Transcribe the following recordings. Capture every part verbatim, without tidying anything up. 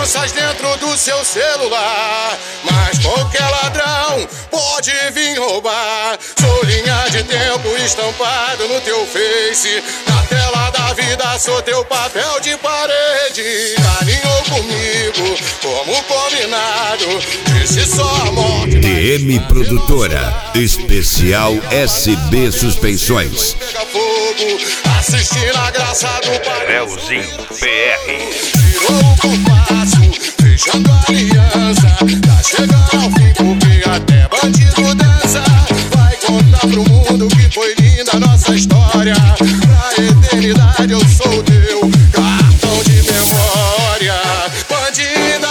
crianças dentro do seu celular, mas qualquer ladrão pode vir roubar. Sou linha de tempo estampado no teu face, na tela da vida sou teu papel de parede. Alinhou comigo como combinado, disse só a morte. D M Produtora, especial S B Suspensões. Pega fogo, assistindo a graça do pai. Leozinho P R. Tirou o compasso, fechando a aliança. Tá chegando ao fim porque até bandido dança. Vai contar pro mundo que foi linda a nossa história. Pra eternidade eu sou teu cartão de memória. Bandida,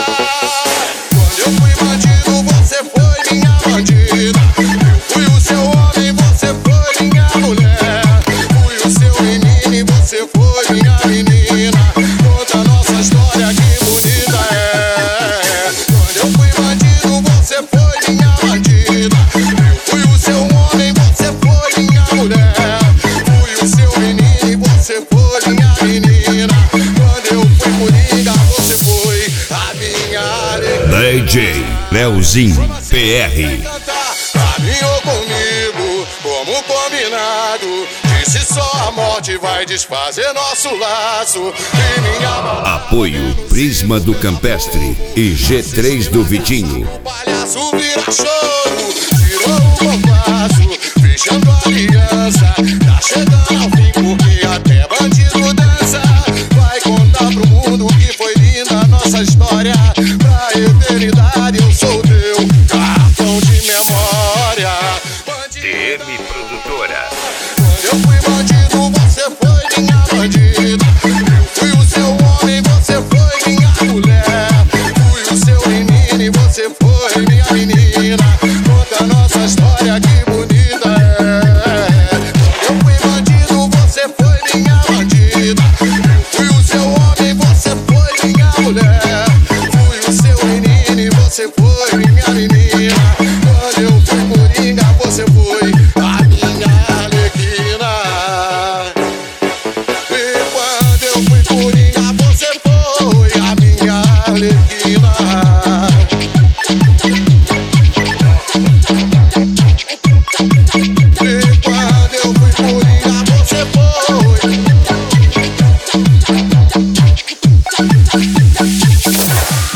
quando eu fui bandido você foi minha bandida. Eu fui o seu homem, você foi minha mulher. Fui o seu menino e você foi minha menina. Conta a nossa história, que bonita é. Quando eu fui bandido você foi minha bandida. Eu fui o seu homem, você foi minha mulher. Fui o seu menino e você foi minha menina. Quando eu fui coringa você foi a minha alegria. D J Leozinho P R. Caminhou comigo como combinado, disse só a morte vai desfazer nosso laço. E minha Apoio Prisma do Campestre e G três do Vitinho. o palhaço vira choro, tirou o compasso, fechando a aliança. Tá chegando ao fim porque até bandido dança. Vai contar pro mundo que foi linda a nossa história. Pra eternidade eu sou teu cartão de memória. D M Produtora. Quando eu fui bandido você foi minha bandida. Eu fui o seu homem, você foi minha mulher. Fui o seu menino e você foi minha menina. Conta a nossa história, que bonita é. Quando eu fui bandido você foi minha bandida. Eu fui o seu homem, você foi minha mulher. Fui o seu menino e você foi minha menina. Quando eu fui coringa você foi a minha arlequina. E quando eu fui coringa você foi a minha arlequina. E quando eu fui coringa você foi.